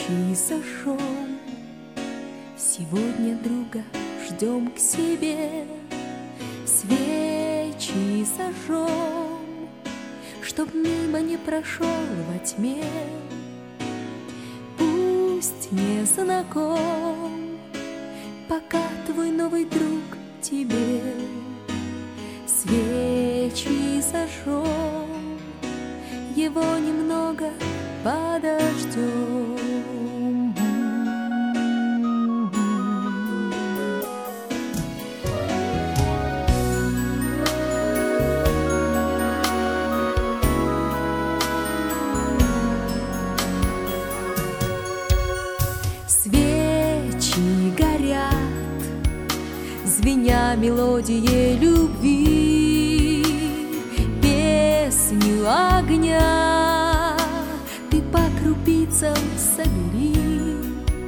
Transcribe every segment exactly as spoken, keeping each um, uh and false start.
Свечи зажжем, сегодня друга ждем к себе. Свечи зажжем, чтоб мимо не прошел во тьме. Пусть не знаком пока твой новый друг тебе. Свечи зажжем, его немного подождем. Свечи горят, звеня мелодией любви, песню огня ты по крупицам собери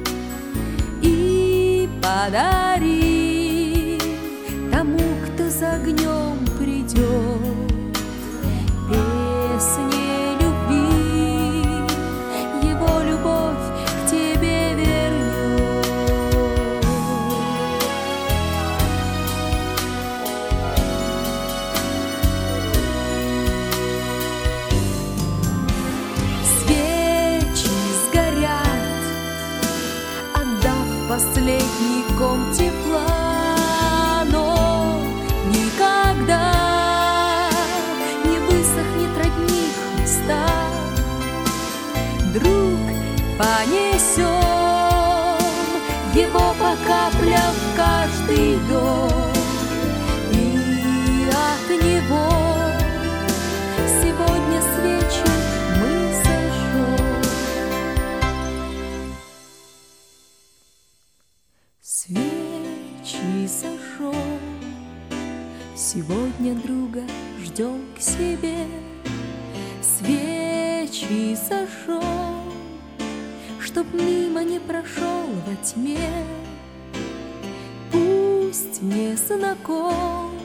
и подари тому, кто за огнем придет. Песни любви, его любовь к тебе вернет. Свечи сгорят, отдав последний ком тепла, но никогда не высохнет родник Христа. Друг, понесем его по каплям в каждый дом, и от него сегодня свечи мы зажжем. Свечи зажжем, сегодня друга ждем к себе. Свечи зажжем, чтоб мимо не прошел во тьме. Пусть не знаком